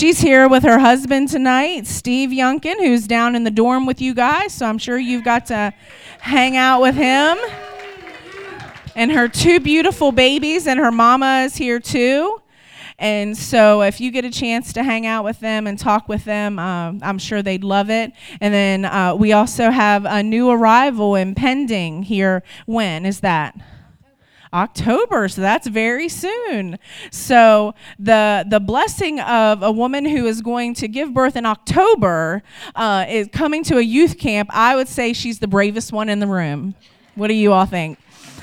she's here with her husband tonight, Steve Youngkin, who's down in the dorm with you guys, so I'm sure you've got to hang out with him. And her two beautiful babies, and her mama is here too. And so if you get a chance to hang out with them and talk with them, I'm sure they'd love it. And then we also have a new arrival impending here. When is that? October, so that's very soon. So the blessing of a woman who is going to give birth in October is coming to a youth camp. I would say she's the bravest one in the room. What do you all think?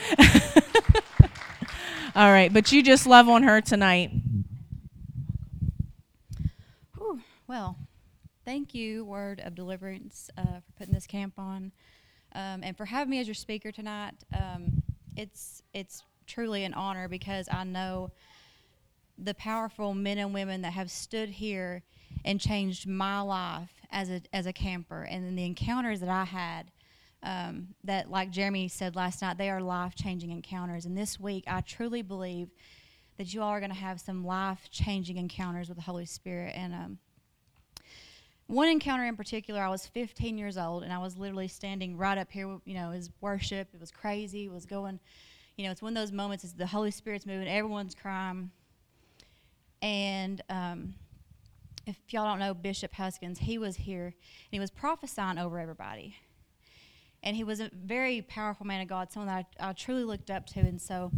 All right, but you just love on her tonight. Well, thank you, Word of Deliverance, for putting this camp on, and for having me as your speaker tonight. It's truly an honor because I know the powerful men and women that have stood here and changed my life as a camper, and then the encounters that I had. That, like Jeremy said last night, they are life-changing encounters. And this week, I truly believe that you all are going to have some life-changing encounters with the Holy Spirit. And one encounter in particular, I was 15 years old, and I was literally standing right up here. You know, it was worship. It was crazy. It was going, you know, it's one of those moments. It's the Holy Spirit's moving. Everyone's crying. And if y'all don't know Bishop Huskins, he was here, and he was prophesying over everybody. And he was a very powerful man of God, someone that I truly looked up to. And so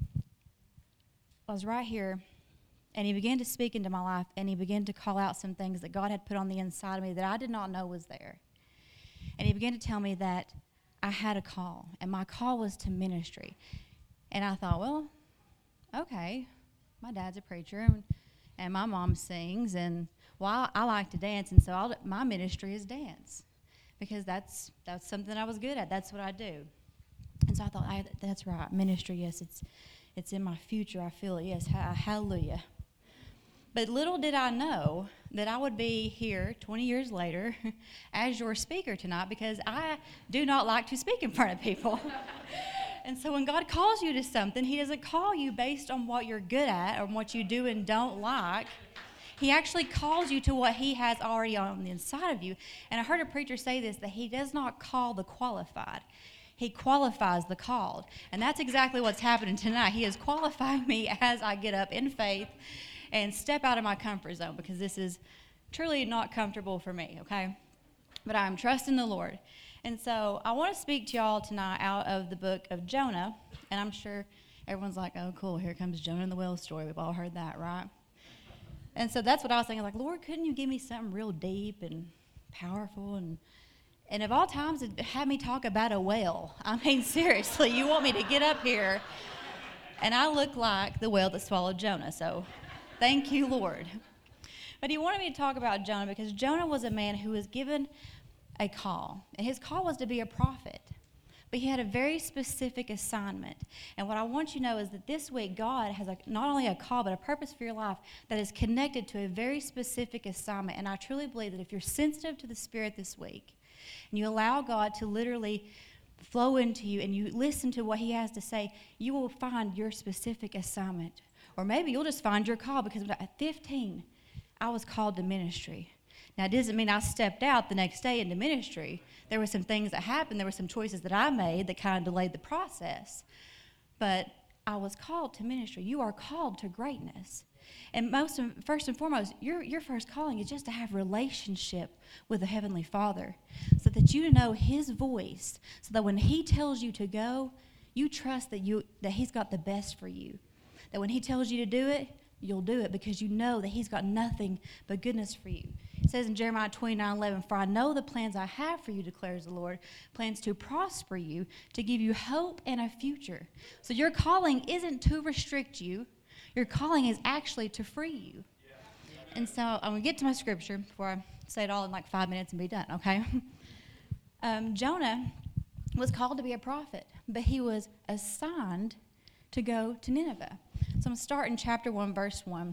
I was right here, and he began to speak into my life, and he began to call out some things that God had put on the inside of me that I did not know was there. And he began to tell me that I had a call, and my call was to ministry. And I thought, well, okay, my dad's a preacher, and my mom sings, and well, I like to dance, and so my ministry is dance. Because that's something I was good at. That's what I do. And so I thought, that's right, ministry, yes, it's in my future. I feel it, yes, hallelujah. But little did I know that I would be here 20 years later as your speaker tonight, because I do not like to speak in front of people. And so when God calls you to something, he doesn't call you based on what you're good at or what you do and don't like. He actually calls you to what he has already on the inside of you. And I heard a preacher say this, that he does not call the qualified. He qualifies the called. And that's exactly what's happening tonight. He is qualifying me as I get up in faith and step out of my comfort zone, because this is truly not comfortable for me, okay? But I'm trusting the Lord. And so I want to speak to y'all tonight out of the book of Jonah. And I'm sure everyone's like, oh, cool, here comes Jonah and the whale story. We've all heard that, right? And so that's what I was thinking, like, Lord, couldn't you give me something real deep and powerful? And of all times, it had me talk about a whale. I mean, seriously, you want me to get up here, and I look like the whale that swallowed Jonah. So thank you, Lord. But he wanted me to talk about Jonah because Jonah was a man who was given a call. And his call was to be a prophet. But he had a very specific assignment. And what I want you to know is that this week, God has not only a call, but a purpose for your life that is connected to a very specific assignment. And I truly believe that if you're sensitive to the Spirit this week, and you allow God to literally flow into you, and you listen to what he has to say, you will find your specific assignment. Or maybe you'll just find your call, because at 15, I was called to ministry. Now, it doesn't mean I stepped out the next day into ministry. There were some things that happened. There were some choices that I made that kind of delayed the process. But I was called to ministry. You are called to greatness. And first and foremost, your first calling is just to have relationship with the Heavenly Father, so that you know his voice, so that when he tells you to go, you trust that he's got the best for you. That when he tells you to do it, you'll do it, because you know that he's got nothing but goodness for you. It says in Jeremiah 29:11, "For I know the plans I have for you, declares the Lord, plans to prosper you, to give you hope and a future." So your calling isn't to restrict you. Your calling is actually to free you. And so I'm going to get to my scripture before I say it all in like 5 minutes and be done, okay? Jonah was called to be a prophet, but he was assigned to go to Nineveh. So I'm going to start in chapter 1, verse 1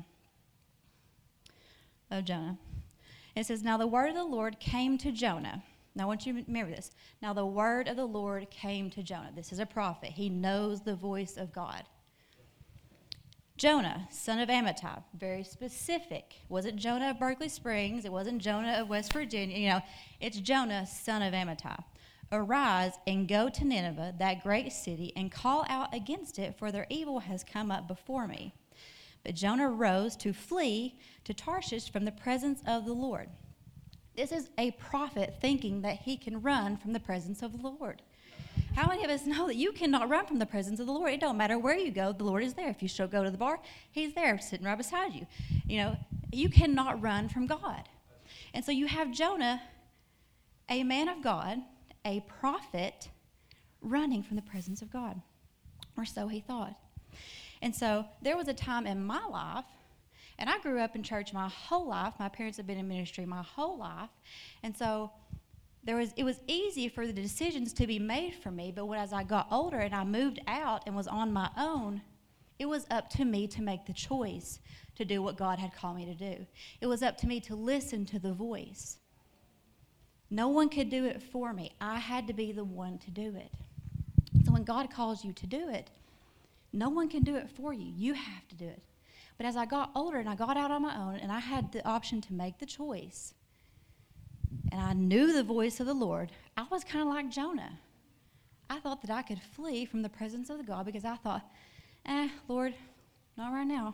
of Jonah. It says, "Now the word of the Lord came to Jonah." Now I want you to remember this. Now the word of the Lord came to Jonah. This is a prophet. He knows the voice of God. Jonah, son of Amittai, very specific. Wasn't Jonah of Berkeley Springs. It wasn't Jonah of West Virginia. It's Jonah, son of Amittai. Arise and go to Nineveh, that great city, and call out against it, for their evil has come up before me. But Jonah rose to flee to Tarshish from the presence of the Lord. This is a prophet thinking that he can run from the presence of the Lord. How many of us know that you cannot run from the presence of the Lord? It don't matter where you go, the Lord is there. If you should go to the bar, he's there sitting right beside you. You cannot run from God. And so you have Jonah, a man of God, a prophet, running from the presence of God. Or so he thought. And so there was a time in my life, and I grew up in church my whole life. My parents have been in ministry my whole life. And so it was easy for the decisions to be made for me, but as I got older and I moved out and was on my own, it was up to me to make the choice to do what God had called me to do. It was up to me to listen to the voice. No one could do it for me. I had to be the one to do it. So when God calls you to do it, no one can do it for you. You have to do it. But as I got older and I got out on my own and I had the option to make the choice, and I knew the voice of the Lord, I was kind of like Jonah. I thought that I could flee from the presence of God because I thought, Lord, not right now.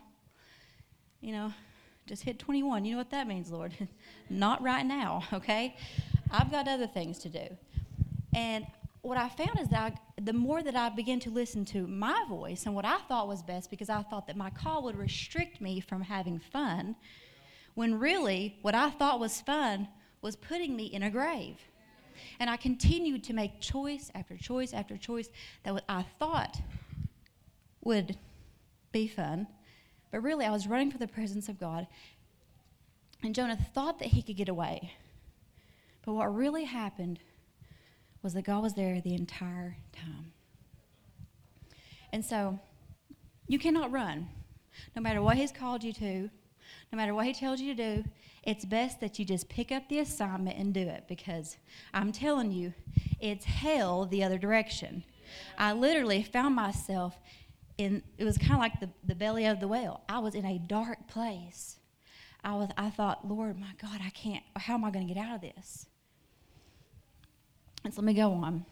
Just hit 21. You know what that means, Lord? Not right now, okay? I've got other things to do. And what I found is that the more that I began to listen to my voice and what I thought was best, because I thought that my call would restrict me from having fun, when really what I thought was fun was putting me in a grave. And I continued to make choice after choice after choice that what I thought would be fun, but really I was running for the presence of God. And Jonah thought that he could get away. But what really happened was that God was there the entire time. And so you cannot run. No matter what he's called you to, no matter what he tells you to do, it's best that you just pick up the assignment and do it, because I'm telling you, it's hell the other direction. I literally found myself it was kind of like the belly of the whale. I was in a dark place. I thought, Lord, my God, how am I going to get out of this? And so let me go on.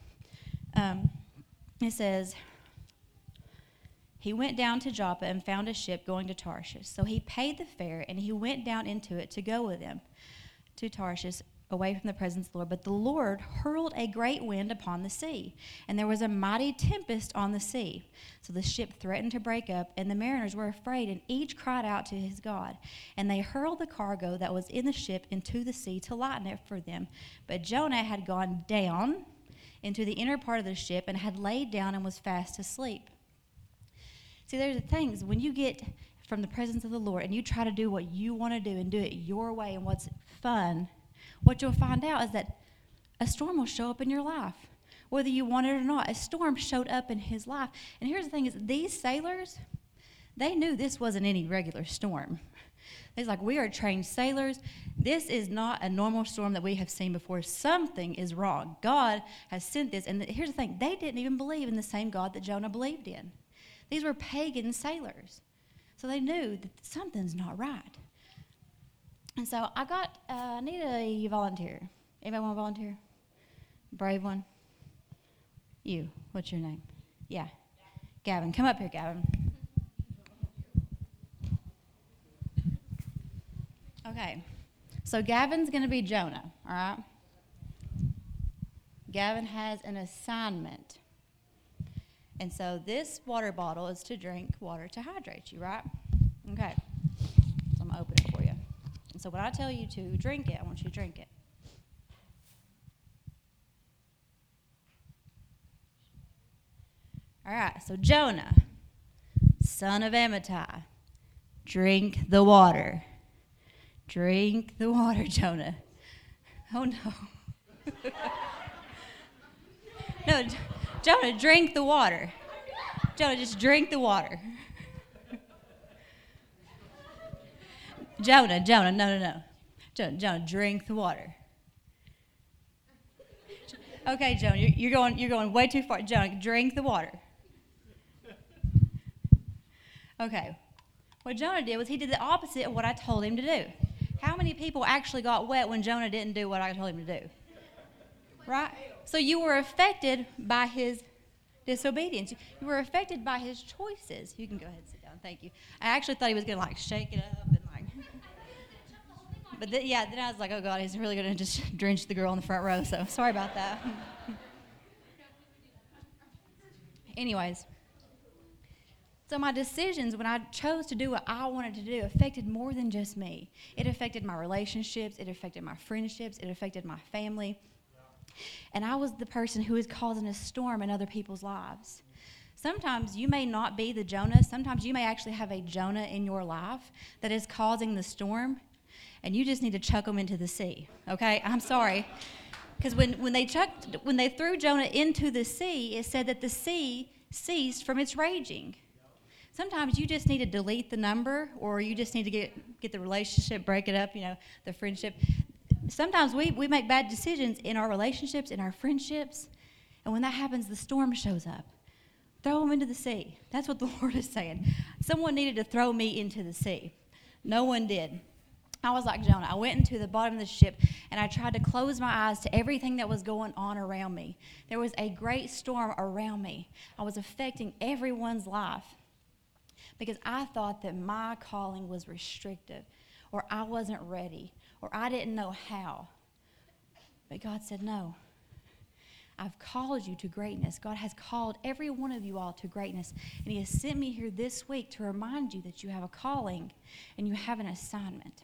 It says, he went down to Joppa and found a ship going to Tarshish. So he paid the fare, and he went down into it to go with them to Tarshish, away from the presence of the Lord. But the Lord hurled a great wind upon the sea, and there was a mighty tempest on the sea. So the ship threatened to break up, and the mariners were afraid, and each cried out to his God. And they hurled the cargo that was in the ship into the sea to lighten it for them. But Jonah had gone down into the inner part of the ship and had laid down and was fast asleep. See, there's the things, when you get from the presence of the Lord and you try to do what you want to do and do it your way and what's fun, what you'll find out is that a storm will show up in your life. Whether you want it or not, a storm showed up in his life. And here's the thing is, these sailors, they knew this wasn't any regular storm. They're like, we are trained sailors. This is not a normal storm that we have seen before. Something is wrong. God has sent this. And here's the thing, they didn't even believe in the same God that Jonah believed in. These were pagan sailors. So they knew that something's not right. And so I need a volunteer. Anybody want to volunteer? Brave one? You. What's your name? Yeah. Gavin. Come up here, Gavin. Okay. So Gavin's going to be Jonah, all right? Gavin has an assignment. And so this water bottle is to drink water to hydrate you, right? Okay. So I'm going to open it for you. And so when I tell you to drink it, I want you to drink it. All right. So Jonah, son of Amittai, drink the water. Drink the water, Jonah. Oh, no. No, Jonah, drink the water. Jonah, just drink the water. Jonah, no. Jonah, drink the water. Okay, Jonah, you're going way too far. Jonah, drink the water. Okay, What Jonah did was he did the opposite of what I told him to do. How many people actually got wet when Jonah didn't do what I told him to do? Right? So you were affected by his disobedience. You were affected by his choices. You can go ahead and sit down. Thank you. I actually thought he was going to, like, shake it up and, like... But, then I was like, oh, God, he's really going to just drench the girl in the front row. So sorry about that. Anyways. So my decisions, when I chose to do what I wanted to do, affected more than just me. It affected my relationships. It affected my friendships. It affected my family. And I was the person who was causing a storm in other people's lives. Sometimes you may not be the Jonah. Sometimes you may actually have a Jonah in your life that is causing the storm, and you just need to chuck them into the sea. Okay? I'm sorry. Because when they threw Jonah into the sea, it said that the sea ceased from its raging. Sometimes you just need to delete the number, or you just need to get the relationship, break it up, the friendship. Sometimes we make bad decisions in our relationships, in our friendships, and when that happens, the storm shows up. Throw them into the sea. That's what the Lord is saying. Someone needed to throw me into the sea. No one did. I was like Jonah. I went into the bottom of the ship, and I tried to close my eyes to everything that was going on around me. There was a great storm around me. I was affecting everyone's life because I thought that my calling was restrictive, or I wasn't ready, or I didn't know how. But God said, no. I've called you to greatness. God has called every one of you all to greatness. And He has sent me here this week to remind you that you have a calling and you have an assignment.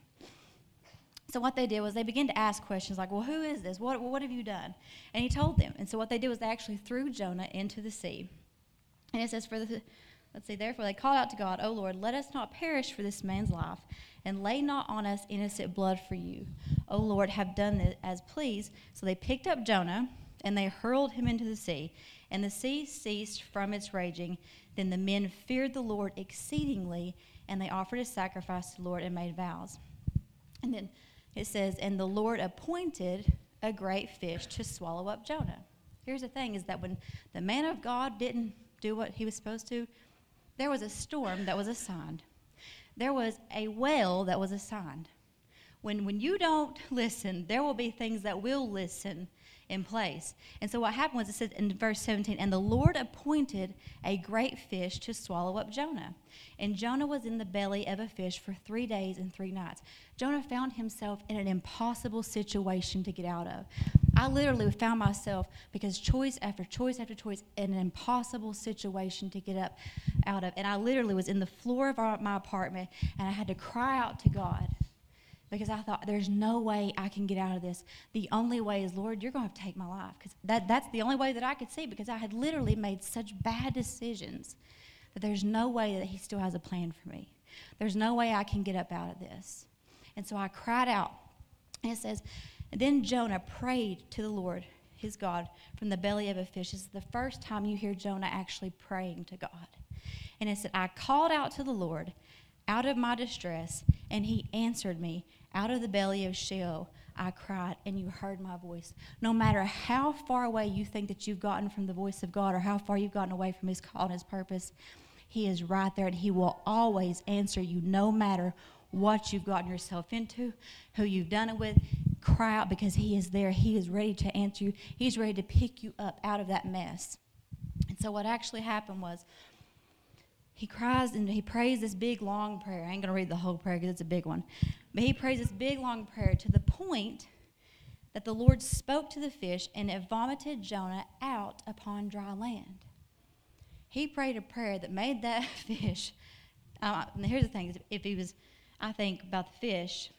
So what they did was they began to ask questions like, well, who is this? What have you done? And He told them. And so what they did was they actually threw Jonah into the sea. And it says, therefore they called out to God, O Lord, let us not perish for this man's life, and lay not on us innocent blood for you. O Lord, have done this as please. So they picked up Jonah, and they hurled him into the sea, and the sea ceased from its raging. Then the men feared the Lord exceedingly, and they offered a sacrifice to the Lord and made vows. And then it says, and the Lord appointed a great fish to swallow up Jonah. Here's the thing, is that when the man of God didn't do what he was supposed to, there was a storm that was assigned. There was a well that was assigned. When you don't listen, there will be things that will listen in place. And so what happened was, it says in verse 17, and the Lord appointed a great fish to swallow up Jonah. And Jonah was in the belly of a fish for 3 days and 3 nights. Jonah found himself in an impossible situation to get out of. I literally found myself, because choice after choice after choice, in an impossible situation to get up out of. And I literally was in the floor of my apartment, and I had to cry out to God. Because I thought, there's no way I can get out of this. The only way is, Lord, you're going to have to take my life. Because that's the only way that I could see, because I had literally made such bad decisions that there's no way that He still has a plan for me. There's no way I can get up out of this. And so I cried out. And it says, and then Jonah prayed to the Lord, his God, from the belly of a fish. This is the first time you hear Jonah actually praying to God. And it said, I called out to the Lord out of my distress, and He answered me. Out of the belly of Sheol I cried, and you heard my voice. No matter how far away you think that you've gotten from the voice of God, or how far you've gotten away from His call and His purpose, He is right there, and He will always answer you, no matter what you've gotten yourself into, who you've done it with. Cry out, because He is there. He is ready to answer you. He's ready to pick you up out of that mess. And so what actually happened was, he cries and he prays this big, long prayer. I ain't going to read the whole prayer because it's a big one. But he prays this big, long prayer to the point that the Lord spoke to the fish, and it vomited Jonah out upon dry land. He prayed a prayer that made that fish. Here's the thing. If he was, I think, about the fish,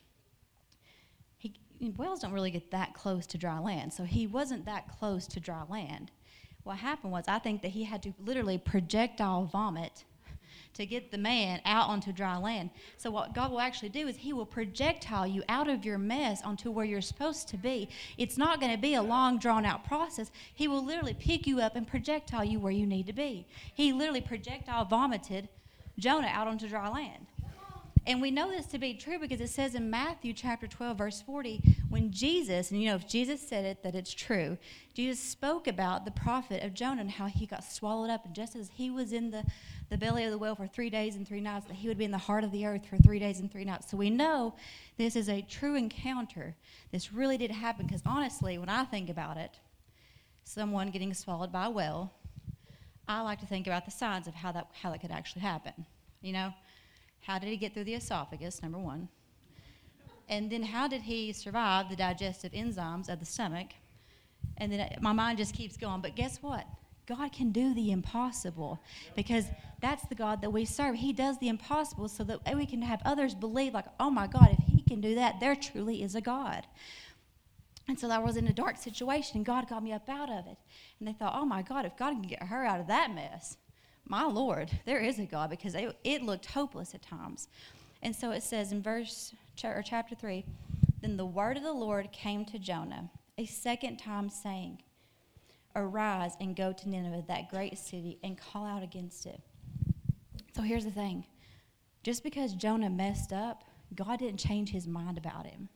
whales don't really get that close to dry land. So he wasn't that close to dry land. What happened was, I think that he had to literally projectile vomit to get the man out onto dry land. So what God will actually do is He will projectile you out of your mess onto where you're supposed to be. It's not going to be a long, drawn-out process. He will literally pick you up and projectile you where you need to be. He literally projectile vomited Jonah out onto dry land. And we know this to be true because it says in Matthew chapter 12, verse 40, when Jesus, and if Jesus said it, that it's true, Jesus spoke about the prophet of Jonah and how he got swallowed up. And just as he was in the belly of the whale for 3 days and 3 nights, that he would be in the heart of the earth for 3 days and 3 nights. So we know this is a true encounter. This really did happen because honestly, when I think about it, someone getting swallowed by a whale, I like to think about the signs of how that could actually happen. How did he get through the esophagus, number one? And then how did he survive the digestive enzymes of the stomach? And then my mind just keeps going. But guess what? God can do the impossible because that's the God that we serve. He does the impossible so that we can have others believe, like, oh, my God, if he can do that, there truly is a God. And so I was in a dark situation, and God got me up out of it. And they thought, oh, my God, if God can get her out of that mess, my Lord, there is a God, because it looked hopeless at times. And so it says in chapter 3, then the word of the Lord came to Jonah a second time, saying, arise and go to Nineveh, that great city, and call out against it. So here's the thing. Just because Jonah messed up, God didn't change his mind about him.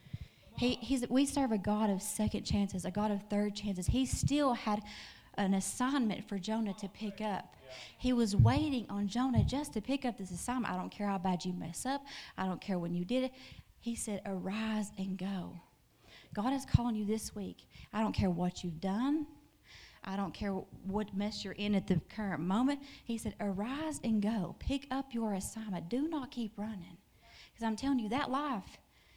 We serve a God of second chances, a God of third chances. He still had an assignment for Jonah to pick up. He was waiting on Jonah just to pick up this assignment. I don't care how bad you mess up. I don't care when you did it. He said, arise and go. God is calling you this week. I don't care what you've done. I don't care what mess you're in at the current moment. He said, arise and go. Pick up your assignment. Do not keep running. Because I'm telling you, that life,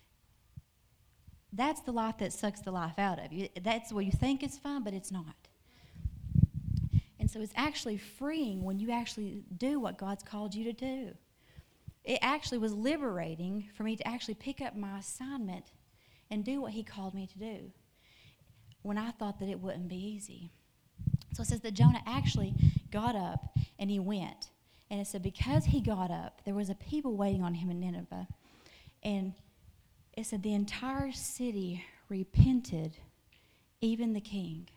that's the life that sucks the life out of you. That's what you think is fun, but it's not. And so it's actually freeing when you actually do what God's called you to do. It actually was liberating for me to actually pick up my assignment and do what he called me to do when I thought that it wouldn't be easy. So it says that Jonah actually got up and he went. And it said because he got up, there was a people waiting on him in Nineveh. And it said the entire city repented, even the king.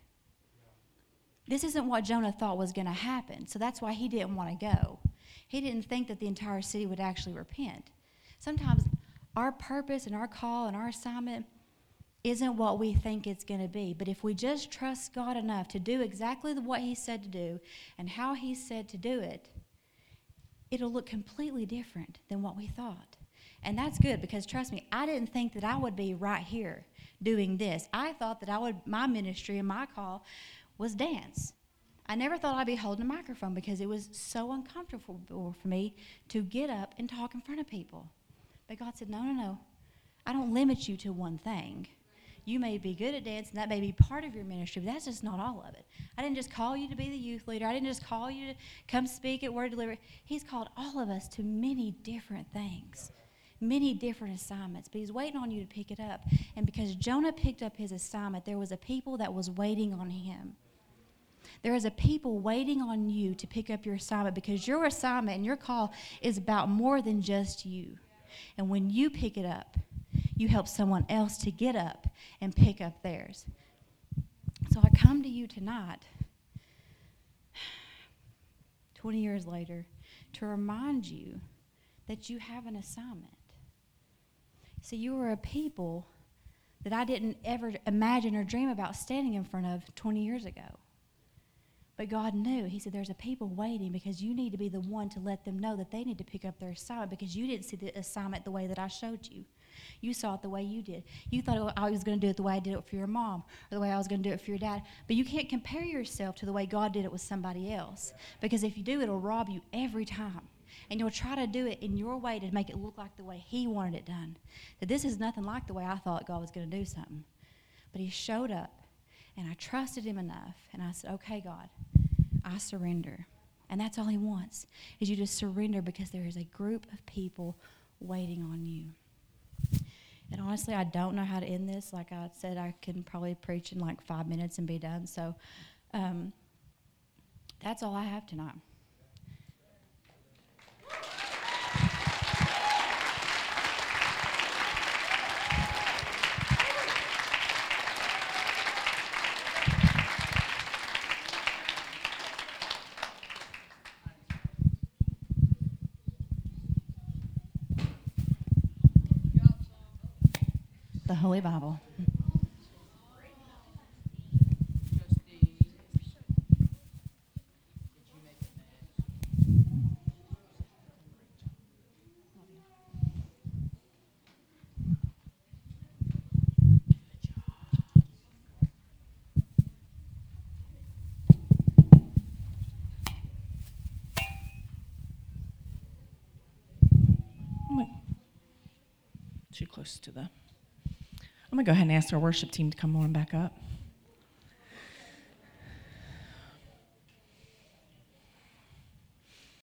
This isn't what Jonah thought was going to happen. So that's why he didn't want to go. He didn't think that the entire city would actually repent. Sometimes our purpose and our call and our assignment isn't what we think it's going to be. But if we just trust God enough to do exactly what he said to do and how he said to do it, it'll look completely different than what we thought. And that's good because, trust me, I didn't think that I would be right here doing this. I thought that my ministry and my call was dance. I never thought I'd be holding a microphone because it was so uncomfortable for me to get up and talk in front of people. But God said, no. I don't limit you to one thing. You may be good at dance, and that may be part of your ministry, but that's just not all of it. I didn't just call you to be the youth leader. I didn't just call you to come speak at Word Delivery. He's called all of us to many different things, many different assignments, but he's waiting on you to pick it up. And because Jonah picked up his assignment, there was a people that was waiting on him. There is a people waiting on you to pick up your assignment because your assignment and your call is about more than just you. And when you pick it up, you help someone else to get up and pick up theirs. So I come to you tonight, 20 years later, to remind you that you have an assignment. So you are a people that I didn't ever imagine or dream about standing in front of 20 years ago. But God knew. He said, there's a people waiting because you need to be the one to let them know that they need to pick up their assignment because you didn't see the assignment the way that I showed you. You saw it the way you did. You thought I was going to do it the way I did it for your mom or the way I was going to do it for your dad. But you can't compare yourself to the way God did it with somebody else because if you do, it'll rob you every time. And you'll try to do it in your way to make it look like the way he wanted it done. That this is nothing like the way I thought God was going to do something. But he showed up. And I trusted him enough. And I said, okay, God, I surrender. And that's all he wants, is you to surrender because there is a group of people waiting on you. And honestly, I don't know how to end this. Like I said, I can probably preach in like 5 minutes and be done. So that's all I have tonight. the Holy Bible. Too close to the... I'm going to go ahead and ask our worship team to come on back up.